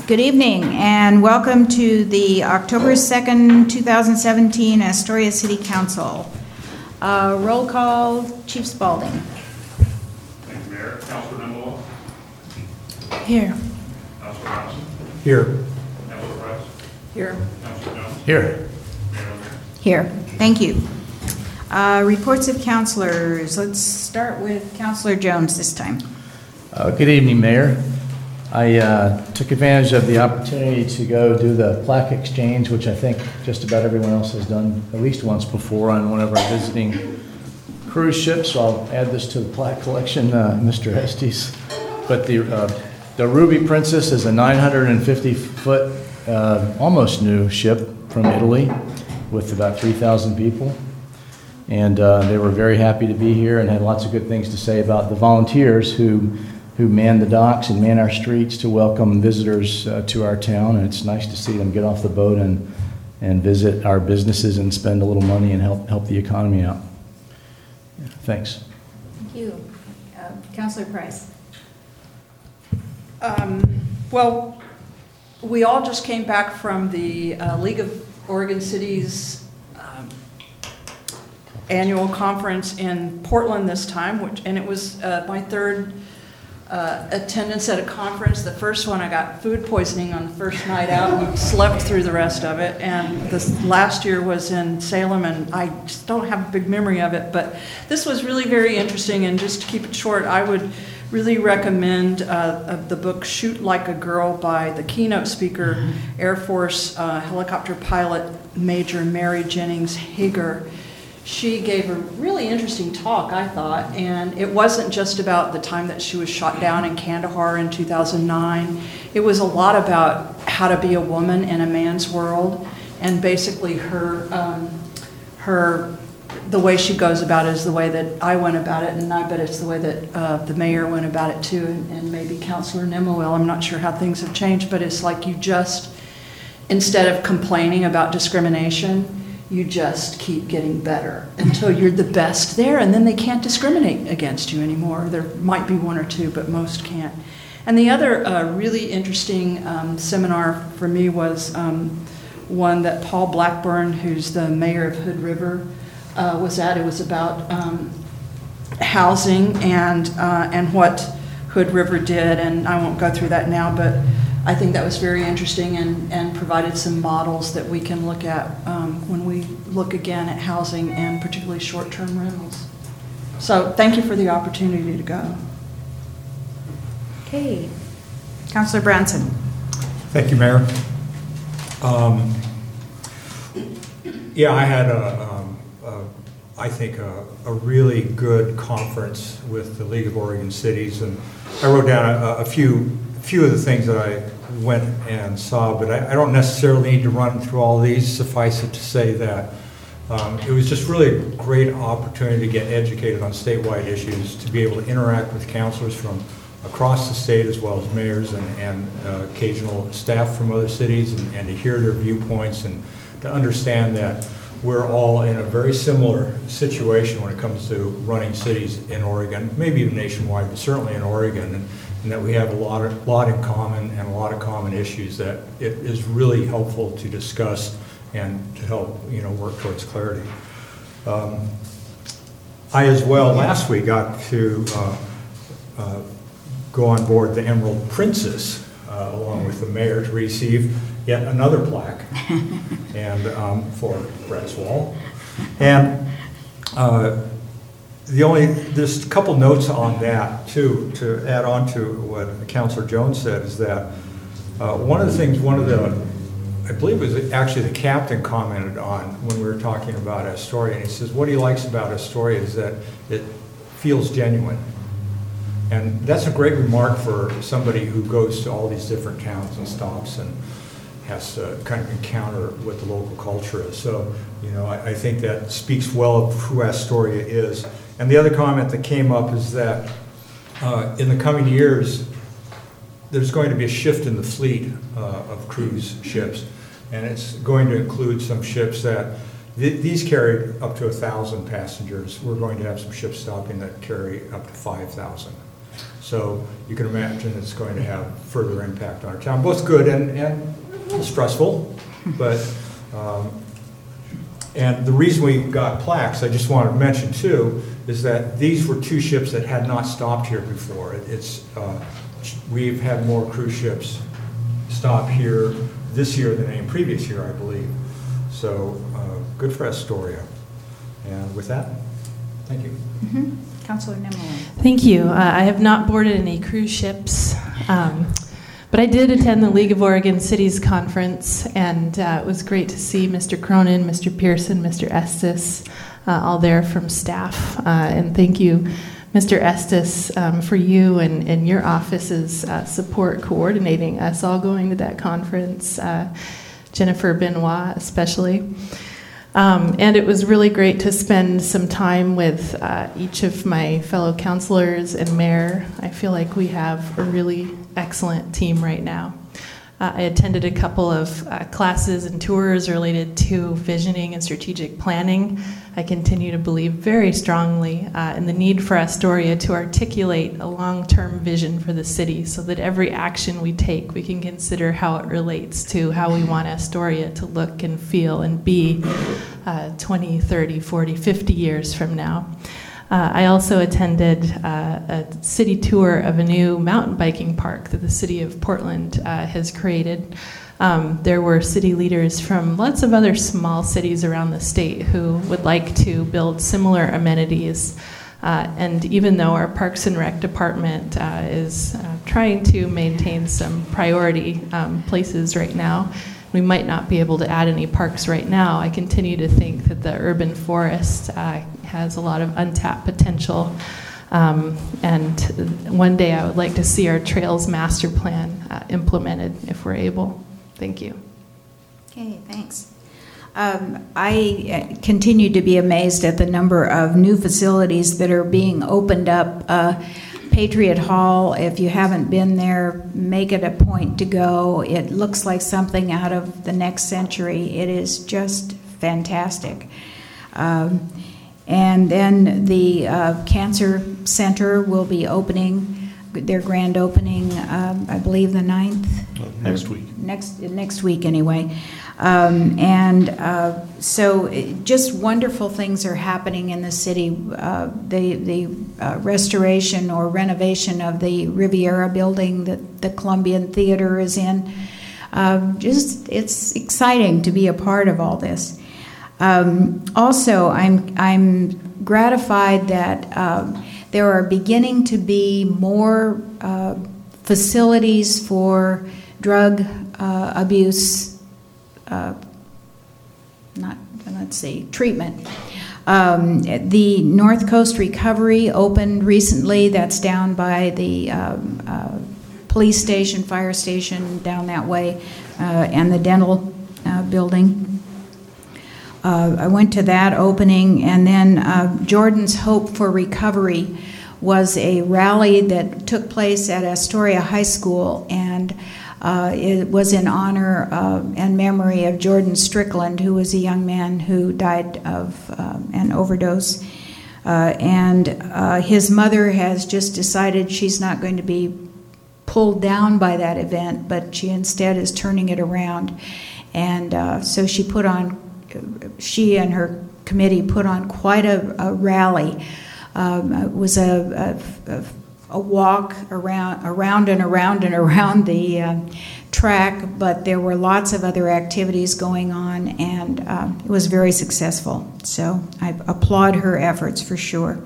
Good evening and welcome to the October 2nd, 2017 Astoria City Council. Roll call, Chief Spaulding. Thank you, Mayor. Councilor Nimola. Here. Councilor Robinson. Here. Councilor Price. Here. Councilor Jones. Here. Mayor O'Meara. Here. Thank you. Reports of councilors. Let's start with Councilor Jones this time. Good evening, Mayor. I took advantage of the opportunity to go do the plaque exchange, which I think just about everyone else has done at least once before on one of our visiting cruise ships. So I'll add this to the plaque collection, Mr. Estes. But the Ruby Princess is a 950-foot, almost new ship from Italy with about 3,000 people. And they were very happy to be here and had lots of good things to say about the volunteers who man the docks and man our streets to welcome visitors to our town. And it's nice to see them get off the boat and visit our businesses and spend a little money and help the economy out. Yeah, thanks. Thank you. Councilor Price. Well, we all just came back from the League of Oregon Cities annual conference in Portland this time, and it was my third attendance at a conference. The first one, I got food poisoning on the first night out and slept through the rest of it. And this last year was in Salem, and I just don't have a big memory of it. But this was really very interesting. And just to keep it short, I would really recommend the book Shoot Like a Girl by the keynote speaker, Air Force helicopter pilot Major Mary Jennings Hager. She gave a really interesting talk, I thought, and it wasn't just about the time that she was shot down in Kandahar in 2009. It was a lot about how to be a woman in a man's world, and basically the way she goes about it is the way that I went about it, and I bet it's the way that the mayor went about it too, and maybe Councilor Nimola. I'm not sure how things have changed, but it's like you just, instead of complaining about discrimination, you just keep getting better until you're the best there, and then they can't discriminate against you anymore. There might be one or two, but most can't. And the other really interesting seminar for me was one that Paul Blackburn, who's the mayor of Hood River, was at. It was about housing and what Hood River did, and I won't go through that now, but I think that was very interesting and provided some models that we can look at when we look again at housing and particularly short-term rentals. So thank you for the opportunity to go. Okay. Councilor Branson. Thank you, Mayor. Yeah, I had I think a really good conference with the League of Oregon Cities, and I wrote down a few of the things that I went and saw, but I don't necessarily need to run through all these. Suffice it to say that it was just really a great opportunity to get educated on statewide issues, to be able to interact with councilors from across the state as well as mayors and occasional staff from other cities, and to hear their viewpoints and to understand that we're all in a very similar situation when it comes to running cities in Oregon, maybe even nationwide, but certainly in Oregon, and that we have a lot in common and a lot of common issues that it is really helpful to discuss and to help work towards clarity. I as well last week got to go on board the Emerald Princess along with the mayor to receive yet another plaque and for Brett's Wall. And there's a couple notes on that too, to add on to what Councilor Jones said, is that one of the I believe it was actually the captain commented on when we were talking about Astoria, and he says what he likes about Astoria is that it feels genuine. And that's a great remark for somebody who goes to all these different towns and stops and has to kind of encounter what the local culture is. So, I think that speaks well of who Astoria is. And the other comment that came up is that in the coming years, there's going to be a shift in the fleet of cruise ships. And it's going to include some ships that, these carry up to 1,000 passengers. We're going to have some ships stopping that carry up to 5,000. So you can imagine it's going to have further impact on our town, both good and a little stressful. But and the reason we got plaques, I just wanted to mention too, is that these were two ships that had not stopped here before. We've had more cruise ships stop here this year than any previous year, I believe. So good for Astoria. And with that, thank you. Mm-hmm. Councilor Nimmo. Thank you. I have not boarded any cruise ships, but I did attend the League of Oregon Cities Conference, and it was great to see Mr. Cronin, Mr. Pearson, Mr. Estes, all there from staff. And thank you, Mr. Estes, for you and your office's support coordinating us all going to that conference, Jennifer Benoit especially. And it was really great to spend some time with each of my fellow councilors and mayor. I feel like we have a really excellent team right now. I attended a couple of classes and tours related to visioning and strategic planning. I continue to believe very strongly in the need for Astoria to articulate a long-term vision for the city so that every action we take, we can consider how it relates to how we want Astoria to look and feel and be 20, 30, 40, 50 years from now. I also attended a city tour of a new mountain biking park that the city of Portland has created. There were city leaders from lots of other small cities around the state who would like to build similar amenities. And even though our Parks and Rec department is trying to maintain some priority places right now, we might not be able to add any parks right now. I continue to think that the urban forest has a lot of untapped potential. And one day I would like to see our Trails Master Plan implemented if we're able. Thank you. Okay, thanks. I continue to be amazed at the number of new facilities that are being opened up. Patriot Hall, if you haven't been there, make it a point to go. It looks like something out of the next century. It is just fantastic. And then the Cancer Center will be opening, their grand opening, I believe the 9th? Next week. Next week, anyway. So just wonderful things are happening in the city. The restoration or renovation of the Riviera building that the Columbian Theater is in. It's exciting to be a part of all this. Also, I'm gratified that there are beginning to be more facilities for drug abuse. Treatment. The North Coast Recovery opened recently. That's down by the police station, fire station, down that way, and the dental building. I went to that opening, and then Jordan's Hope for Recovery was a rally that took place at Astoria High School, and it was in honor and memory of Jordan Strickland, who was a young man who died of an overdose. And his mother has just decided she's not going to be pulled down by that event, but she instead is turning it around. And so she and her committee put on quite a rally. It was a walk around and around the track, but there were lots of other activities going on, and it was very successful. So I applaud her efforts for sure.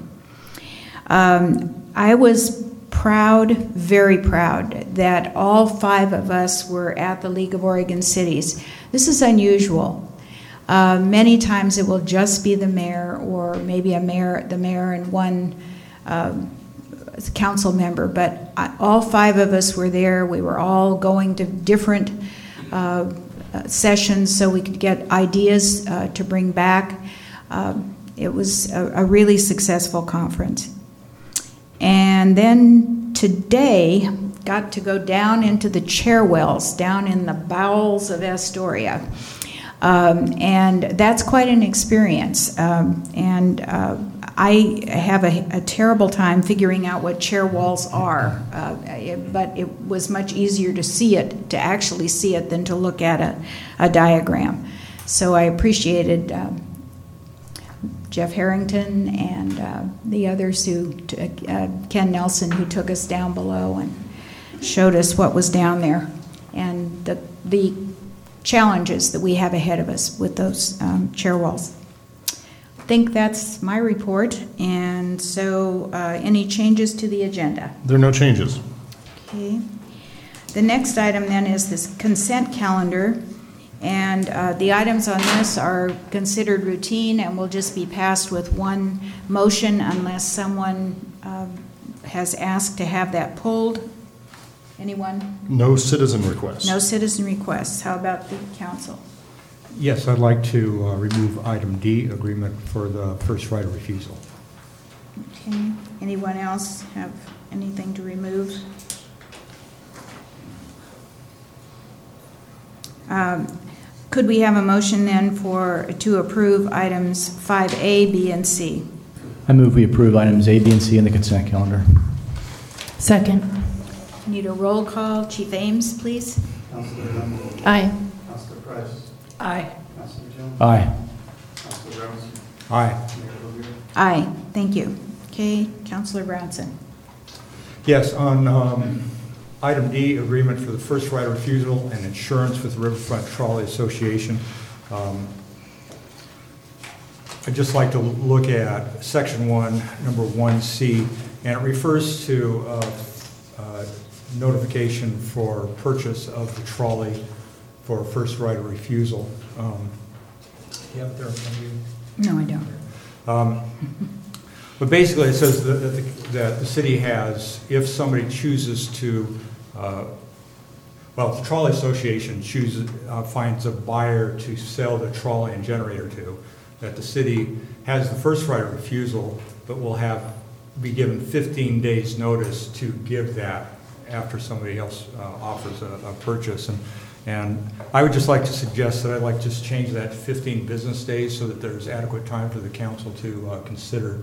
I was proud, very proud, that all 5 of us were at the League of Oregon Cities. This is unusual. Many times it will just be the mayor, or maybe the mayor and one council member, but all 5 of us were there. We were all going to different sessions so we could get ideas to bring back. It was a really successful conference. And then today, got to go down into the chairwells, down in the bowels of And that's quite an experience. I have a terrible time figuring out what chair walls are, but it was much easier to actually see it, than to look at a diagram. So I appreciated Jeff Harrington and the others Ken Nelson, who took us down below and showed us what was down there, and the challenges that we have ahead of us with those chair walls. I think that's my report, and so any changes to the agenda? There are no changes. Okay. The next item then is this consent calendar, and the items on this are considered routine and will just be passed with one motion unless someone has asked to have that pulled. Anyone? No citizen requests. No citizen requests. How about the council? Yes, I'd like to remove item D, agreement for the first right of refusal. Okay. Anyone else have anything to remove? Could we have a motion then to approve items 5A, B, and C? I move we approve items A, B, and C in the consent calendar. Second. Need a roll call. Chief Ames, please. Councilor Rumble. Aye. Councilor Price. Aye. Councilor Jones. Aye. Councilor Brownson. Aye. Mayor Rubio. Aye. Thank you. Okay, Councilor Brownson. Yes, on item D, agreement for the first right of refusal and insurance with the Riverfront Trolley Association. I'd just like to look at section 1, number 1C, and it refers to notification for purchase of the trolley for first right of refusal. You have it there in front of you? No, I don't. But basically, it says that the city has, if somebody chooses to, the Trolley Association finds a buyer to sell the trolley and generator to, that the city has the first right of refusal, but will be given 15 days notice to give that after somebody else offers a purchase. And I would just like to suggest that I'd like to just change that to 15 business days so that there's adequate time for the council to consider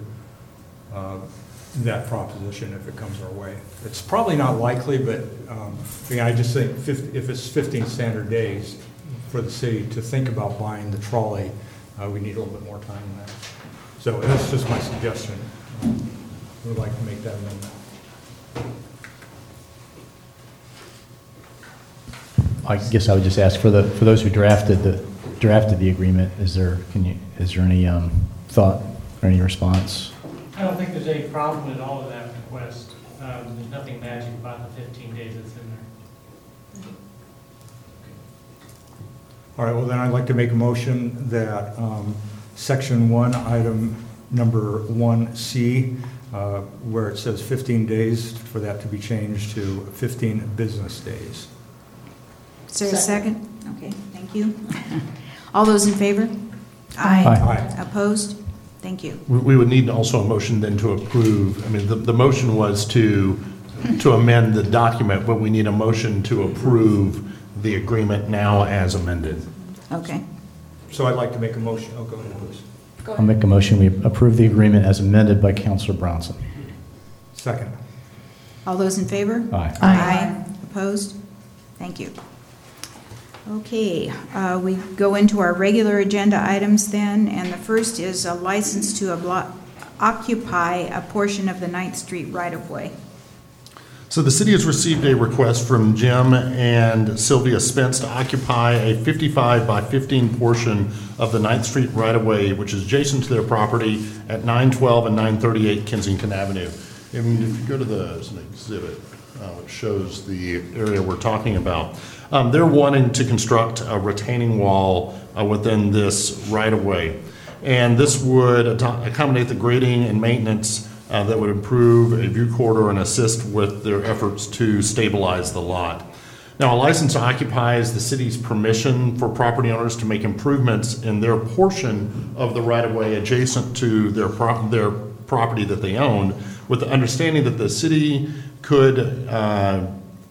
that proposition if it comes our way. It's probably not likely, but I just think if it's 15 standard days for the city to think about buying the trolley, we need a little bit more time than that. So that's just my suggestion. I would like to make that amendment. I guess I would just ask for those who drafted the agreement. Is there any thought or any response? I don't think there's any problem at all with that request. There's nothing magic about the 15 days that's in there. All right, well then I'd like to make a motion that section 1, item number 1C, where it says 15 days, for that to be changed to 15 business days. Is there a second? Okay, thank you. All those in favor? Aye. Aye. Opposed? Thank you. We would need also a motion then to approve. I mean, the motion was to amend the document, but we need a motion to approve the agreement now as amended. Okay. So I'd like to make a motion. Oh, go ahead, please. Go I'll ahead. make a motion. We approve the agreement as amended by Councilor Brownson. Second. All those in favor? Aye. Aye. Opposed? Thank you. Okay, we go into our regular agenda items then, and the first is a license to occupy a portion of the 9th Street right-of-way. So the city has received a request from Jim and Sylvia Spence to occupy a 55 by 15 portion of the 9th Street right-of-way, which is adjacent to their property at 912 and 938 Kensington Avenue. And if you go to there's an exhibit which shows the area we're talking about. They're wanting to construct a retaining wall within this right-of-way. And this would accommodate the grading and maintenance that would improve a view corridor and assist with their efforts to stabilize the lot. Now, a license to occupy is the city's permission for property owners to make improvements in their portion of the right-of-way adjacent to their property that they own, with the understanding that the city could,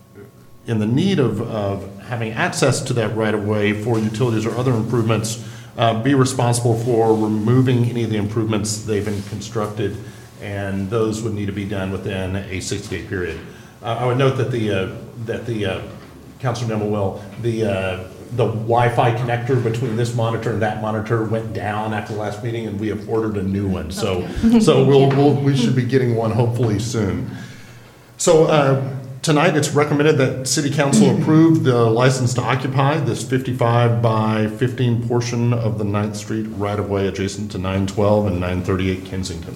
in the need of having access to that right-of-way for utilities or other improvements, be responsible for removing any of the improvements they've been constructed, and those would need to be done within a 60-day period. I would note that the Councilor Nimble will, the Wi-Fi connector between this monitor and that monitor went down after the last meeting, and we have ordered a new one. So we should be getting one hopefully soon. So tonight it's recommended that City Council approve the license to occupy this 55 by 15 portion of the 9th Street right-of-way adjacent to 912 and 938 Kensington.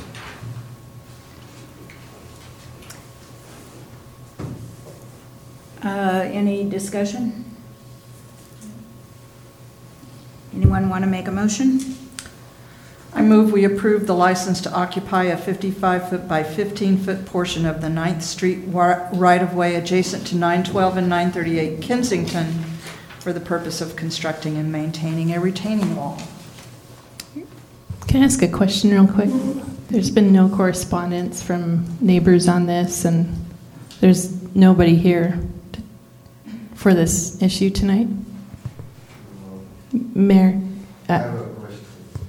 Any discussion? Anyone want to make a motion? I move we approve the license to occupy a 55-foot by 15-foot portion of the 9th Street right-of-way adjacent to 912 and 938 Kensington for the purpose of constructing and maintaining a retaining wall. Can I ask a question real quick? There's been no correspondence from neighbors on this, and there's nobody here for this issue tonight. Mayor, I have a question.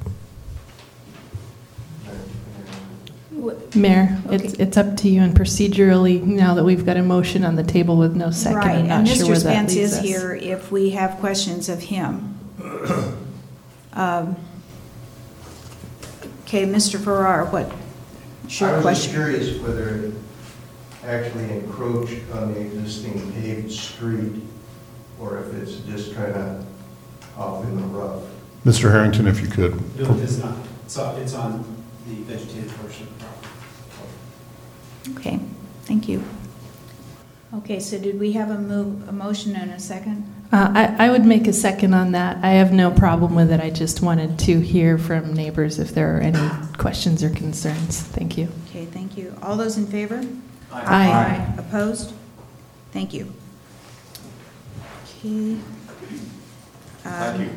Mayor, Okay. it's up to you, and procedurally, now that we've got a motion on the table with no second, Right, I'm not and sure Mr. where that Spence leaves is us. here if we have questions of him. Okay, Mr. Farrar, what's your I was just question? curious whether it actually encroached on the existing paved street, or if it's just kind of off in the rough. Mr. Harrington, if you could. No, it is not. So it's on the vegetated portion of the property. Okay, thank you. Okay, so did we have a motion and a second? I would make a second on that. I have no problem with it. I just wanted to hear from neighbors if there are any questions or concerns. Thank you. Okay, thank you. All those in favor? Aye. Opposed? Thank you. Okay. Thank you.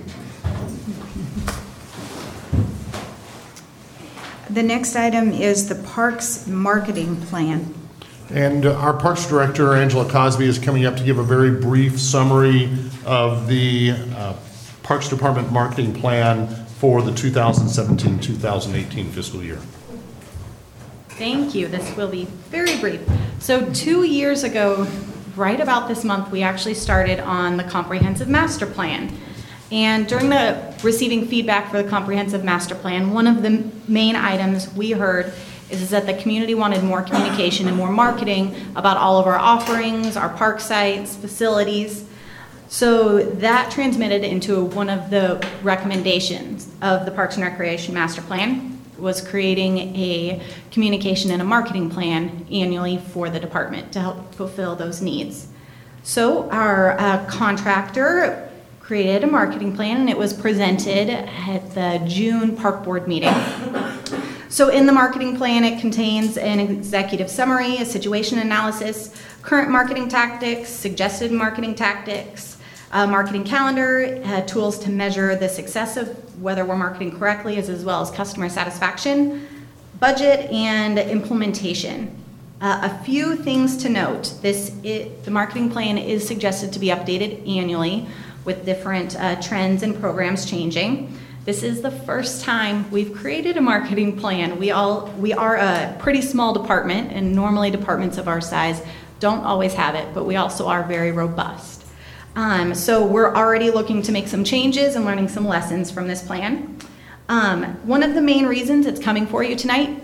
The next item is the Parks Marketing Plan. And our Parks Director, Angela Cosby, is coming up to give a very brief summary of the Parks Department marketing plan for the 2017-2018 fiscal year. Thank you. This will be very brief. So 2 years ago, right about this month, we actually started on the Comprehensive Master Plan. And during the receiving feedback for the Comprehensive Master Plan, one of the main items we heard is that the community wanted more communication and more marketing about all of our offerings, our park sites, facilities. So that transmitted into one of the recommendations of the Parks and Recreation Master Plan, was creating a communication and a marketing plan annually for the department to help fulfill those needs. So our contractor created a marketing plan, and it was presented at the June Park Board meeting. So in the marketing plan, it contains an executive summary, a situation analysis, current marketing tactics, suggested marketing tactics, a marketing calendar, tools to measure the success of whether we're marketing correctly, as well as customer satisfaction, budget, and implementation. A few things to note. The marketing plan is suggested to be updated annually with different trends and programs changing. This is the first time we've created a marketing plan. We are a pretty small department, and normally departments of our size don't always have it, but we also are very robust. So we're already looking to make some changes and learning some lessons from this plan. One of the main reasons it's coming for you tonight,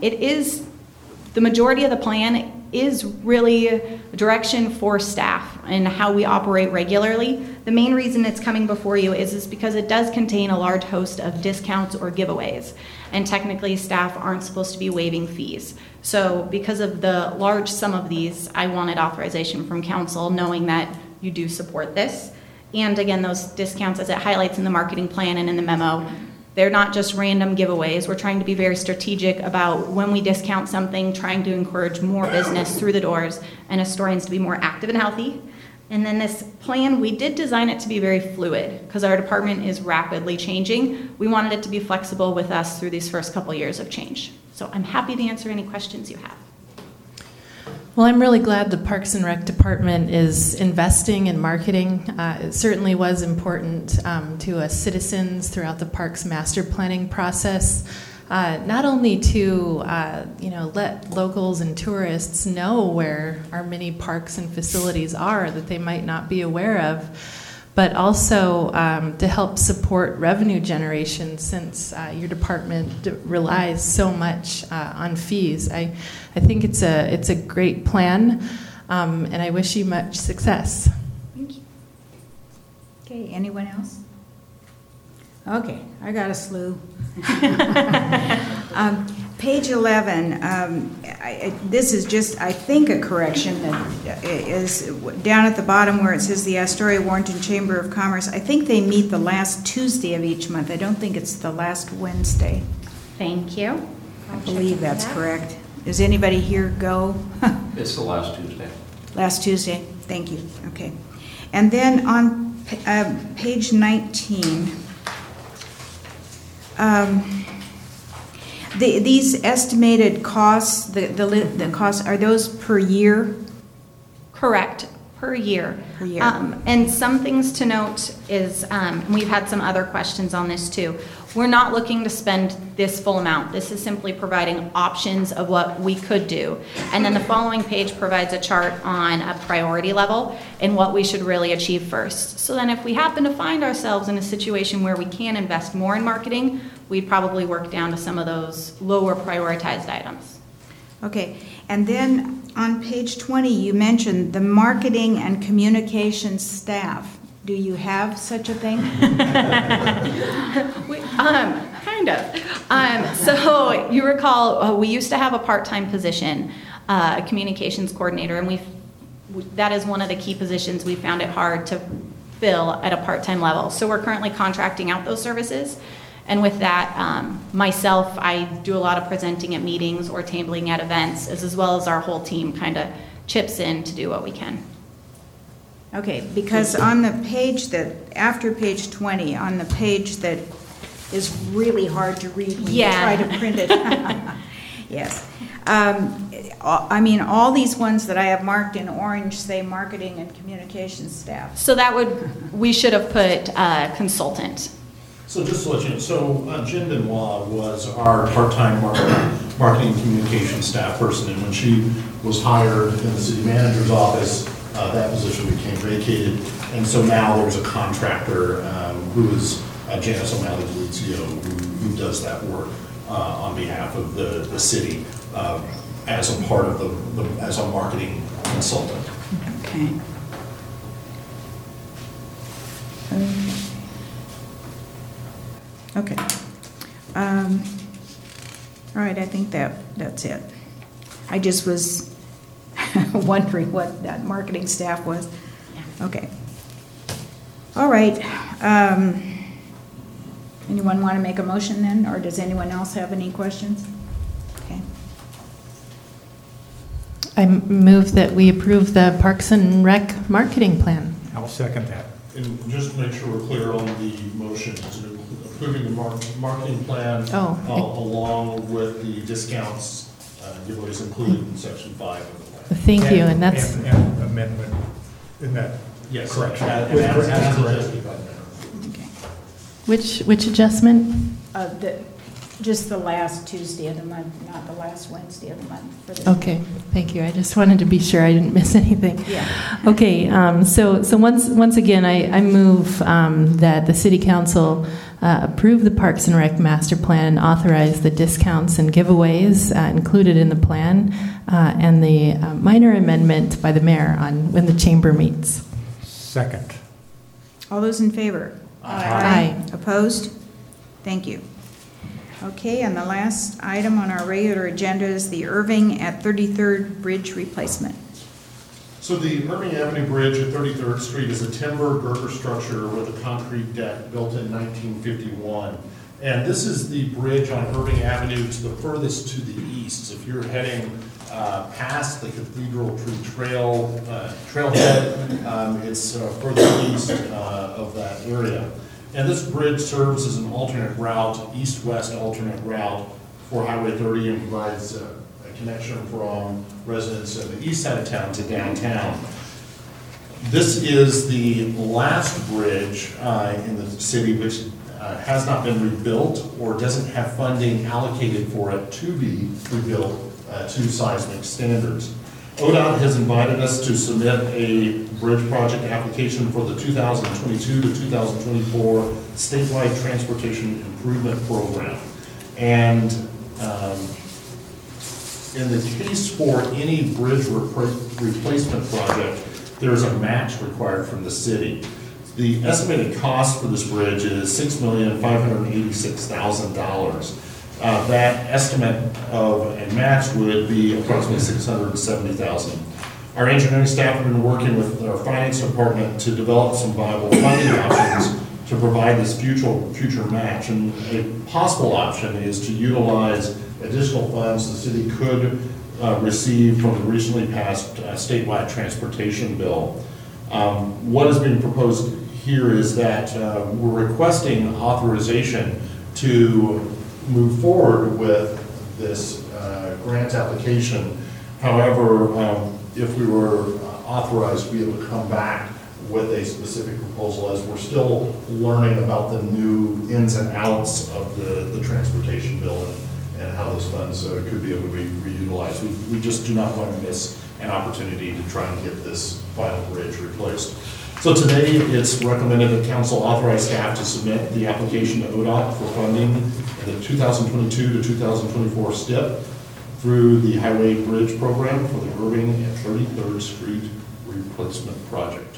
the majority of the plan is really a direction for staff and how we operate regularly. The main reason it's coming before you is because it does contain a large host of discounts or giveaways, and technically staff aren't supposed to be waiving fees. So because of the large sum of these, I wanted authorization from council, knowing that you do support this. And again, those discounts, as it highlights in the marketing plan and in the memo, they're not just random giveaways. We're trying to be very strategic about when we discount something, trying to encourage more business through the doors and historians to be more active and healthy. And then this plan, we did design it to be very fluid because our department is rapidly changing. We wanted it to be flexible with us through these first couple years of change. So I'm happy to answer any questions you have. Well, I'm really glad the Parks and Rec Department is investing in marketing. It certainly was important to us citizens throughout the parks master planning process, not only to let locals and tourists know where our many parks and facilities are that they might not be aware of, but also to help support revenue generation since your department relies so much on fees. I think it's a great plan, and I wish you much success. Thank you. Okay, anyone else? Okay, I got a slew. Page 11, this is just, I think, a correction that is down at the bottom where it says the Astoria Warrenton Chamber of Commerce. I think they meet the last Tuesday of each month. I don't think it's the last Wednesday. Thank you. I believe that's correct. Does anybody here go? It's the last Tuesday. Last Tuesday. Thank you. Okay. And then on page 19, these estimated costs, the costs, are those per year? Correct, per year. Per year. And some things to note is, we've had some other questions on this too. We're not looking to spend this full amount. This is simply providing options of what we could do. And then the following page provides a chart on a priority level and what we should really achieve first. So then if we happen to find ourselves in a situation where we can invest more in marketing, we'd probably work down to some of those lower prioritized items. Okay, and then on page 20, you mentioned the marketing and communications staff. Do you have such a thing? Kind of. So you recall we used to have a part-time position, a communications coordinator, and that is one of the key positions we found it hard to fill at a part-time level. So we're currently contracting out those services. And with that, myself, I do a lot of presenting at meetings or tabling at events, as well as our whole team kind of chips in to do what we can. Okay, because on the page that, after page 20, on the page that is really hard to read when you try to print it. Yes. I mean, all these ones that I have marked in orange say marketing and communications staff. So we should have put consultant. So just to let you know, so Jen Benoit was our part-time marketing and communication staff person, and when she was hired in the city manager's office, that position became vacated, and so now there's a contractor who is Janice O'Malley-Deluzio who does that work on behalf of the city as a part of as a marketing consultant. Okay. Okay. All right, I think that's it. I just was wondering what that marketing staff was. Okay. All right. Anyone want to make a motion then, or does anyone else have any questions? Okay. I move that we approve the Parks and Rec marketing plan. I'll second that. And just to make sure we're clear on the motion, approving the marketing plan along with the discounts, giveaways included in section 5 of the plan. Thank you, and that's... And amendment, isn't that yes, correction? Which adjustment? Just the last Tuesday of the month, not the last Wednesday of the month. Okay, thank you. I just wanted to be sure I didn't miss anything. Yeah. Okay, so once again, I move that the City Council approve the Parks and Rec Master Plan and authorize the discounts and giveaways included in the plan and the minor amendment by the mayor on when the chamber meets. Second. All those in favor? Aye. Opposed? Thank you. Okay, and the last item on our regular agenda is the Irving at 33rd Bridge replacement. So the Irving Avenue Bridge at 33rd Street is a timber girder structure with a concrete deck built in 1951. And this is the bridge on Irving Avenue to the furthest to the east. If you're heading past the Cathedral Tree trailhead, it's further east of that area. And this bridge serves as an alternate route, east-west alternate route for Highway 30 and provides connection from residents in the east side of town to downtown. This is the last bridge in the city which has not been rebuilt or doesn't have funding allocated for it to be rebuilt to seismic standards. ODOT has invited us to submit a bridge project application for the 2022 to 2024 statewide transportation improvement program. And in the case for any bridge replacement project, there's a match required from the city. The estimated cost for this bridge is $6,586,000. That estimate of a match would be approximately $670,000. Our engineering staff have been working with our finance department to develop some viable funding options to provide this future match. And a possible option is to utilize additional funds the city could receive from the recently passed statewide transportation bill. What is being proposed here is that we're requesting authorization to move forward with this grant application. However, if we were authorized to be able to come back with a specific proposal, as we're still learning about the new ins and outs of the transportation bill and how those funds could be able to be reutilized. We just do not want to miss an opportunity to try and get this final bridge replaced. So today, it's recommended that council authorize staff to submit the application to ODOT for funding in the 2022 to 2024 STIP through the Highway Bridge Program for the Irving and 33rd Street Replacement Project.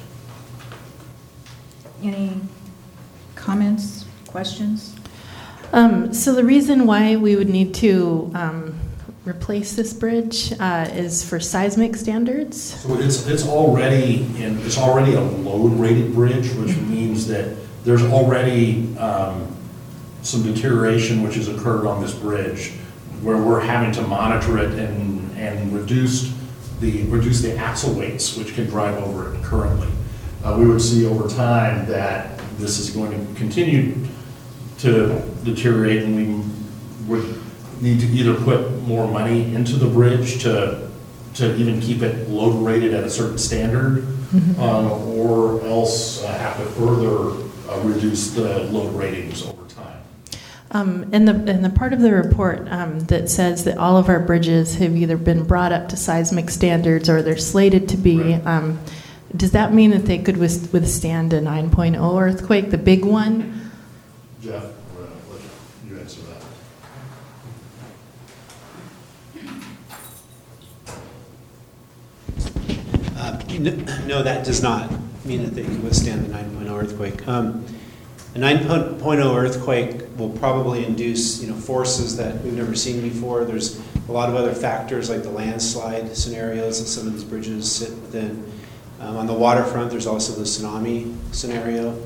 Any comments, questions? So the reason why we would need to replace this bridge is for seismic standards. So it's already a load-rated bridge, which means that there's already some deterioration which has occurred on this bridge, where we're having to monitor it and reduce the axle weights which can drive over it currently. We would see over time that this is going to continue to deteriorate, and we would need to either put more money into the bridge to even keep it load rated at a certain standard, or else have to further reduce the load ratings over time. And the part of the report that says that all of our bridges have either been brought up to seismic standards or they're slated to be, right. Does that mean that they could withstand a 9.0 earthquake, the big one? Jeff, we're going to let you answer that. No, that does not mean that they can withstand the 9.0 earthquake. A 9.0 earthquake will probably induce forces that we've never seen before. There's a lot of other factors like the landslide scenarios that some of these bridges sit within. On the waterfront, there's also the tsunami scenario.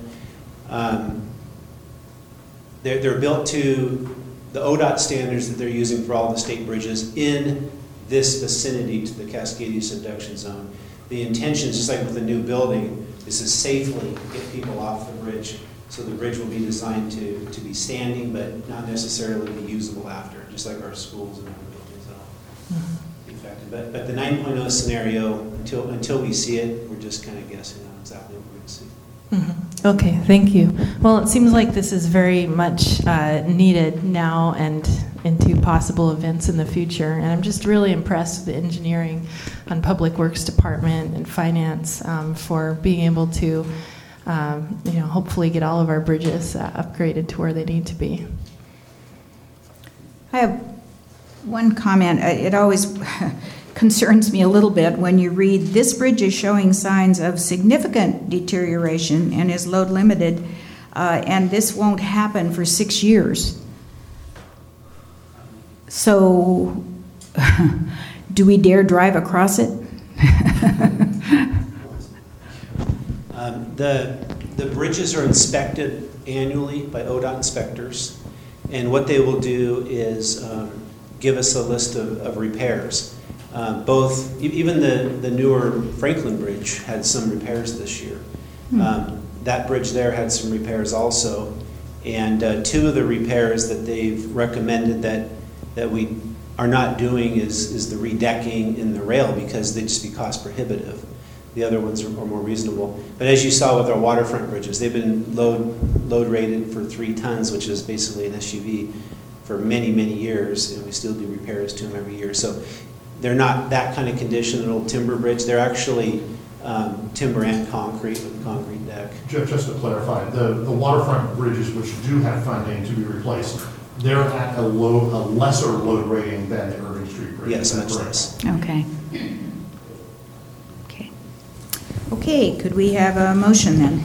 They're built to the ODOT standards that they're using for all the state bridges in this vicinity to the Cascadia subduction zone. The intention, just like with the new building, is to safely get people off the bridge. So the bridge will be designed to be standing, but not necessarily be usable after, just like our schools and other buildings will be affected. But the 9.0 scenario, until we see it, we're just kind of guessing on exactly what we're going to see. Okay, thank you. Well, it seems like this is very much needed now and into possible events in the future. And I'm just really impressed with the engineering on Public Works Department and Finance for being able to, hopefully get all of our bridges upgraded to where they need to be. I have one comment. It always concerns me a little bit when you read, this bridge is showing signs of significant deterioration and is load limited, and this won't happen for 6 years. So, do we dare drive across it? The bridges are inspected annually by ODOT inspectors, and what they will do is give us a list of repairs. Even the newer Franklin Bridge had some repairs this year. That bridge there had some repairs also, and two of the repairs that they've recommended that we are not doing is the redecking and the rail, because they'd just be cost prohibitive. The other ones are more reasonable. But as you saw with our waterfront bridges, they've been load rated for 3 tons, which is basically an SUV, for many, many years, and we still do repairs to them every year. So they're not that kind of condition, an old timber bridge. They're actually timber and concrete with a concrete deck. Just to clarify, the waterfront bridges which do have funding to be replaced, they're at a lesser load rating than the Irving Street Bridge. Yes, is that much correct? less. Okay. Okay, could we have a motion then?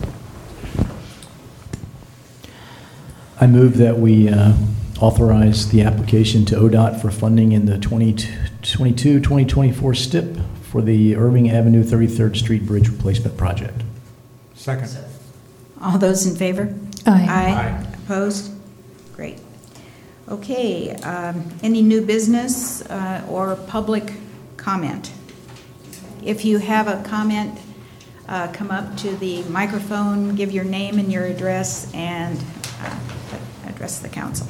I move that we authorize the application to ODOT for funding in the 2022-2024 STIP for the Irving Avenue 33rd Street Bridge Replacement Project. Second. All those in favor? Aye. Aye. Opposed? Great. Okay, any new business or public comment? If you have a comment, come up to the microphone, give your name and your address, and address the council.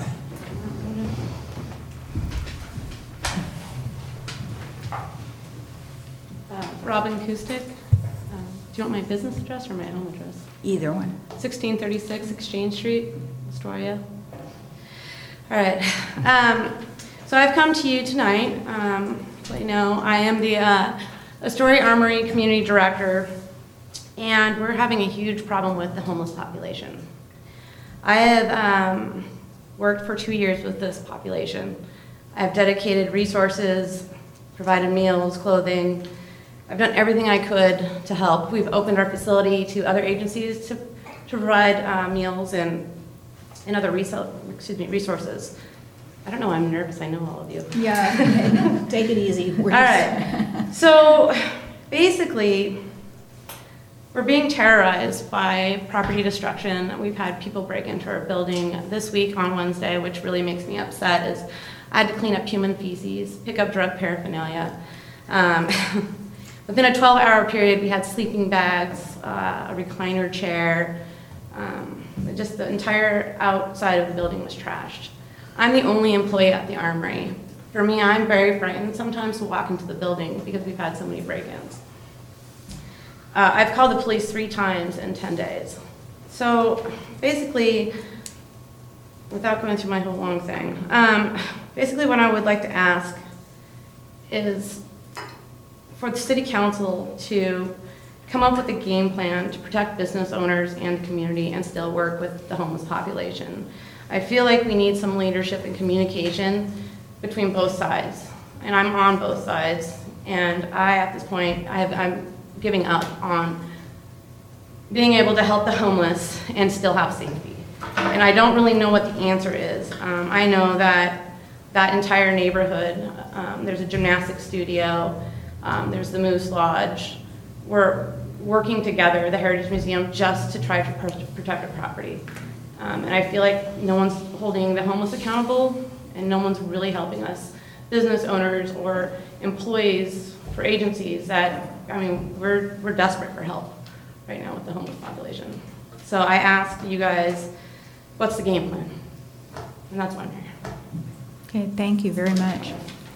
Robin Kustik. Do you want my business address or my home address? Either one. 1636 Exchange Street, Astoria. All right. So I've come to you tonight to let you know I am the Astoria Armory Community Director, and we're having a huge problem with the homeless population. I have worked for 2 years with this population. I've dedicated resources, provided meals, clothing. I've done everything I could to help. We've opened our facility to other agencies to provide meals and other resources. I don't know, I'm nervous, I know all of you. Yeah, take it easy. All right. So basically, we're being terrorized by property destruction. We've had people break into our building this week on Wednesday, which really makes me upset, is I had to clean up human feces, pick up drug paraphernalia. Within a 12-hour period, we had sleeping bags, a recliner chair. Just the entire outside of the building was trashed. I'm the only employee at the Armory. For me, I'm very frightened sometimes to walk into the building because we've had so many break-ins. I've called the police 3 times in 10 days. So basically, without going through my whole long thing, basically what I would like to ask is for the city council to come up with a game plan to protect business owners and the community and still work with the homeless population. I feel like we need some leadership and communication between both sides, and I'm on both sides, and at this point, I'm giving up on being able to help the homeless and still have safety. And I don't really know what the answer is. I know that entire neighborhood, there's a gymnastics studio, there's the Moose Lodge. We're working together, the Heritage Museum, just to try to protect our property. And I feel like no one's holding the homeless accountable, and no one's really helping us, business owners or employees for agencies that, we're desperate for help right now with the homeless population. So I ask you guys, what's the game plan? And that's why I'm here. Okay, thank you very much.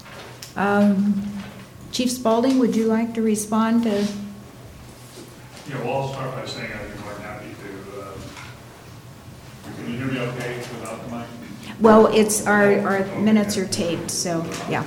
Chief Spaulding, would you like to respond to? Yeah, well, I'll start by saying I'd be more than happy to. Can you hear me okay without the mic? Well, it's our minutes are taped, so yeah.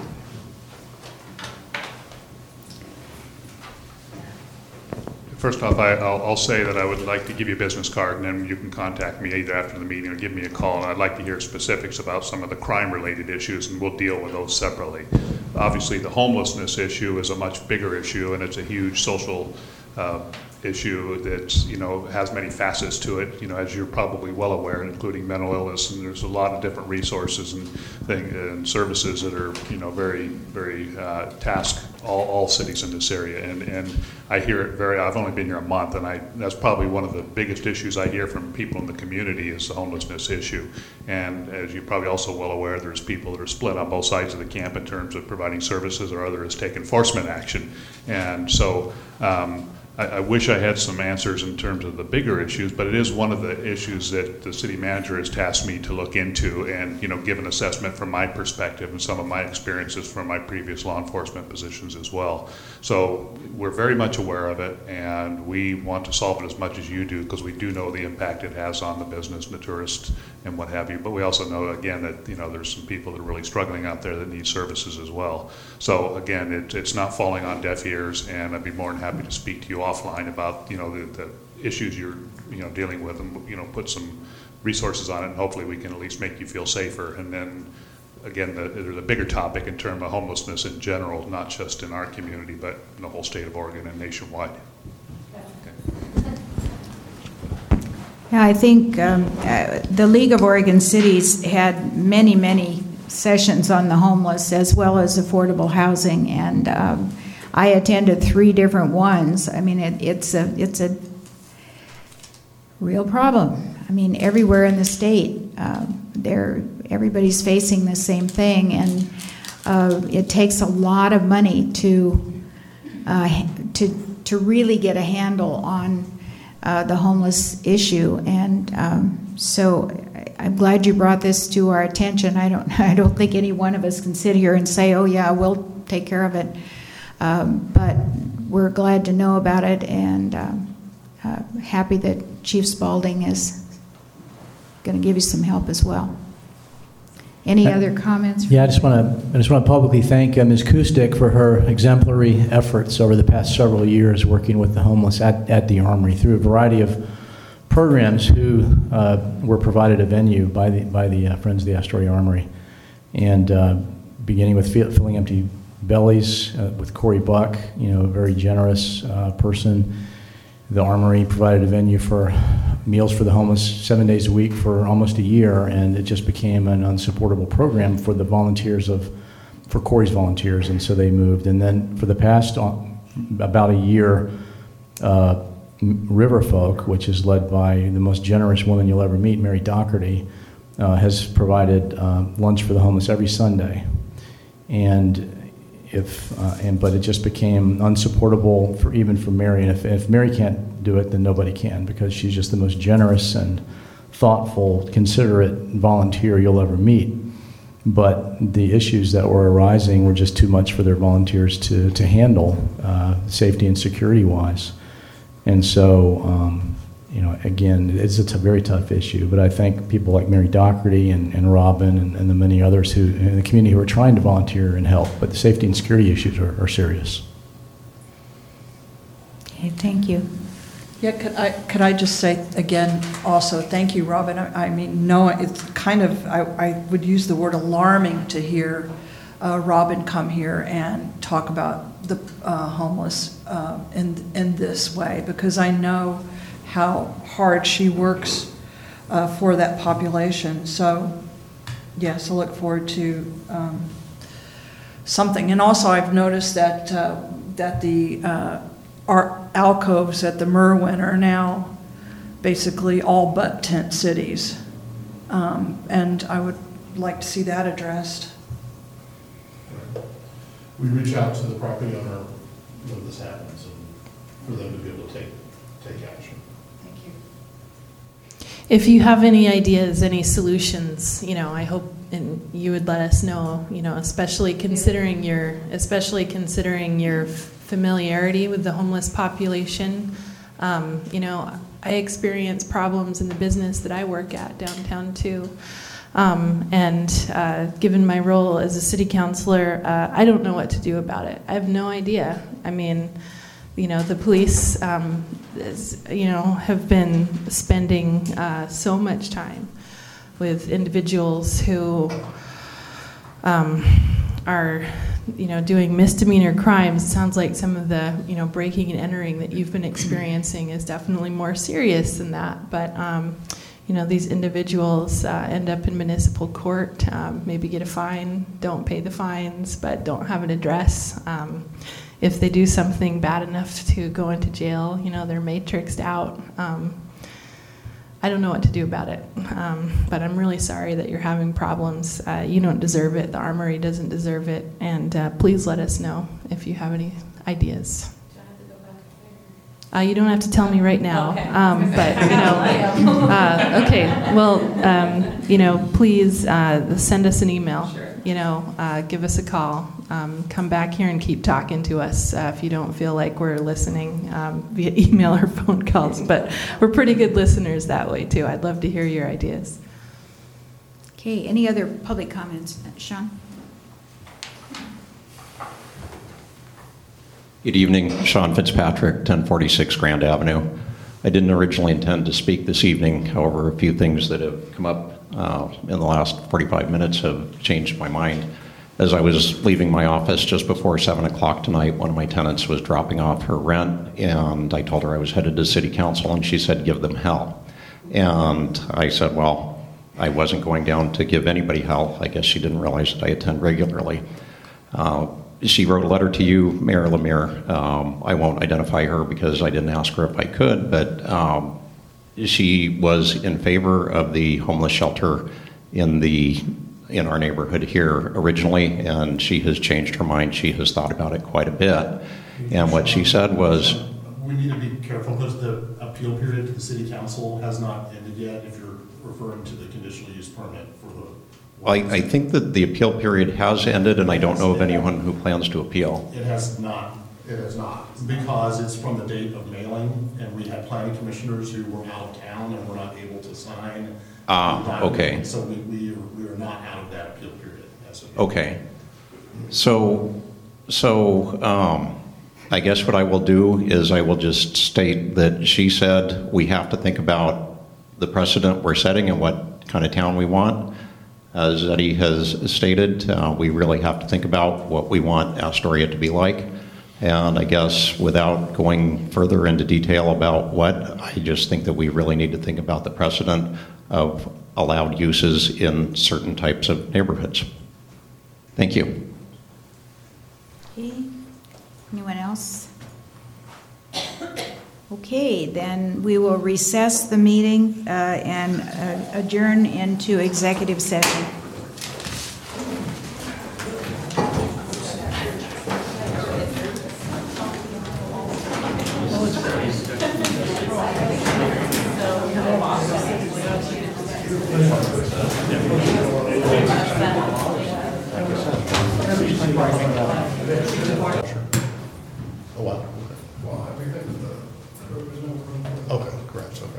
First off, I'll say that I would like to give you a business card, and then you can contact me either after the meeting or give me a call. And I'd like to hear specifics about some of the crime-related issues, and we'll deal with those separately. Obviously, the homelessness issue is a much bigger issue, and it's a huge social issue that has many facets to it. As you're probably well aware, including mental illness, and there's a lot of different resources and services that are very, very task all cities in this area. And I hear it I've only been here a month, and that's probably one of the biggest issues I hear from people in the community is the homelessness issue. And as you're probably also well aware, there's people that are split on both sides of the camp in terms of providing services, or others take enforcement action. And so I wish I had some answers in terms of the bigger issues, but it is one of the issues that the city manager has tasked me to look into and, give an assessment from my perspective and some of my experiences from my previous law enforcement positions as well. So we're very much aware of it, and we want to solve it as much as you do, because we do know the impact it has on the business and the tourists and what have you. But we also know, again, that, there's some people that are really struggling out there that need services as well. So again, it's not falling on deaf ears, and I'd be more than happy to speak to you offline about, the issues you're, dealing with, and, put some resources on it, and hopefully we can at least make you feel safer. And then, again, the bigger topic in terms of homelessness in general, not just in our community, but in the whole state of Oregon and nationwide. Yeah, I think the League of Oregon Cities had many, many sessions on the homeless as well as affordable housing, and I attended 3 different ones. I mean, it's a real problem. I mean, everywhere in the state, everybody's facing the same thing, and it takes a lot of money to really get a handle on the homeless issue, and so I'm glad you brought this to our attention. I don't think any one of us can sit here and say, "Oh yeah, we'll take care of it," but we're glad to know about it, and happy that Chief Spaulding is going to give you some help as well. Any other comments? Yeah, I just want to publicly thank Ms. Kustik for her exemplary efforts over the past several years working with the homeless at the Armory through a variety of programs who were provided a venue by the Friends of the Astoria Armory, and beginning with Filling Empty Bellies with Corey Buck, a very generous person. The Armory provided a venue for meals for the homeless 7 days a week for almost a year, and it just became an unsupportable program for the volunteers for Corey's volunteers, and so they moved. And then for the past about a year, River Folk, which is led by the most generous woman you'll ever meet, Mary Doherty, has provided lunch for the homeless every Sunday. But it just became unsupportable even for Mary. And if Mary can't do it, then nobody can, because she's just the most generous and thoughtful, considerate volunteer you'll ever meet. But the issues that were arising were just too much for their volunteers to handle, safety and security-wise. And so, again, it's a very tough issue. But I thank people like Mary Doherty and Robin and the many others who in the community who are trying to volunteer and help. But the safety and security issues are serious. Okay, thank you. Yeah, could I just say again also, thank you, Robin. I mean, no, it's kind of, I would use the word alarming to hear Robin come here and talk about the homeless in this way, because I know how hard she works for that population. So, yes, I look forward to something. And also, I've noticed that our alcoves at the Merwin are now basically all but tent cities, and I would like to see that addressed. We reach out to the property owner when this happens, and for them to be able to take action. Thank you. If you have any ideas, any solutions, I hope and you would let us know, especially considering your familiarity with the homeless population. I experience problems in the business that I work at downtown too. Given my role as a city councilor, I don't know what to do about it. I have no idea. I mean, the police, have been spending so much time with individuals who are, doing misdemeanor crimes. It sounds like some of the, breaking and entering that you've been experiencing is definitely more serious than that. But, these individuals end up in municipal court, maybe get a fine, don't pay the fines, but don't have an address. If they do something bad enough to go into jail, they're matrixed out. I don't know what to do about it, but I'm really sorry that you're having problems. You don't deserve it. The Armory doesn't deserve it. And please let us know if you have any ideas. You don't have to tell me right now, but okay. Well, please send us an email. Give us a call. Come back here and keep talking to us if you don't feel like we're listening via email or phone calls. But we're pretty good listeners that way too. I'd love to hear your ideas. Okay, any other public comments? Sean? Good evening, Sean Fitzpatrick, 1046 Grand Avenue. I didn't originally intend to speak this evening. However, a few things that have come up in the last 45 minutes have changed my mind. As I was leaving my office just before 7 o'clock tonight, one of my tenants was dropping off her rent, and I told her I was headed to City Council, and she said, give them hell. And I said, well, I wasn't going down to give anybody hell. I guess she didn't realize that I attend regularly. She wrote a letter to you, Mayor Lemire. I won't identify her because I didn't ask her if I could, but she was in favor of the homeless shelter in our neighborhood here originally, and she has changed her mind. She has thought about it quite a bit. And what she said was... We need to be careful because the appeal period to the City Council has not ended yet if you're referring to the conditional use permit for the... I think that the appeal period has ended, and I don't know of anyone who plans to appeal. It has not. It has not. Because it's from the date of mailing, and we had planning commissioners who were out of town and were not able to sign. Okay. So we are not out of that appeal period. Okay. So I guess what I will do is I will just state that she said we have to think about the precedent we're setting and what kind of town we want. As Eddie has stated, we really have to think about what we want Astoria to be like. And I guess without going further into detail about what, I just think that we really need to think about the precedent of allowed uses in certain types of neighborhoods. Thank you. Okay. Anyone else? Okay, then we will recess the meeting and adjourn into executive session. Oh, wow. Okay, correct, okay.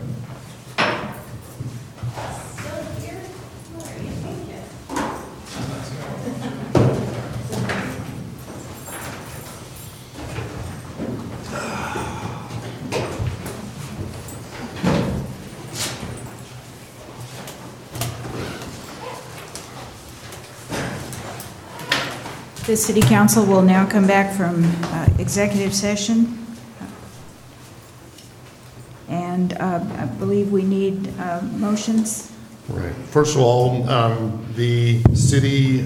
The City Council will now come back from executive session. And I believe we need motions. Right. First of all, the city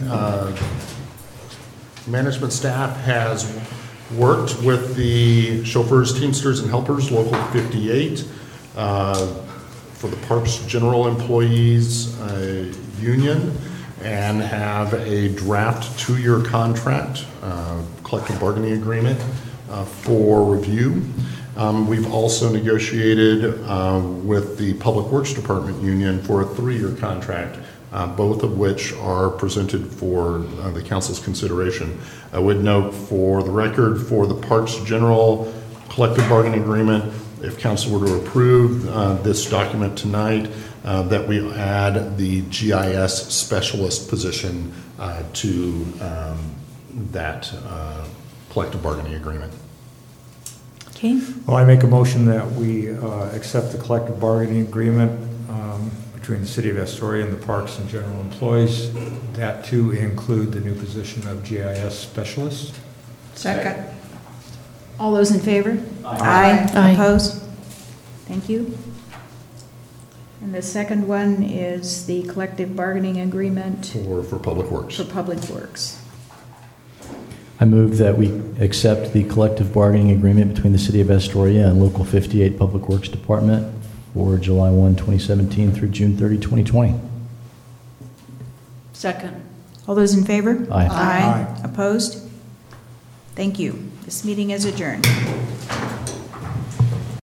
management staff has worked with the chauffeurs, teamsters, and helpers, Local 58, for the Parks General Employees Union, and have a draft 2-year contract, collective bargaining agreement for review. We've also negotiated with the Public Works Department Union for a 3-year contract, both of which are presented for the council's consideration. I would note for the record, for the Parks General collective bargaining agreement, if council were to approve this document tonight, that we add the GIS specialist position to that collective bargaining agreement. Okay. Well, I make a motion that we accept the collective bargaining agreement between the City of Astoria and the Parks and General Employees, that to include the new position of GIS specialist. Second. All those in favor? Aye. Opposed? Thank you. And the second one is the collective bargaining agreement For Public Works. for Public Works. I move that we accept the collective bargaining agreement between the City of Astoria and Local 58 Public Works Department for July 1, 2017 through June 30, 2020. Second. All those in favor? Aye. Aye. Opposed? Thank you. This meeting is adjourned.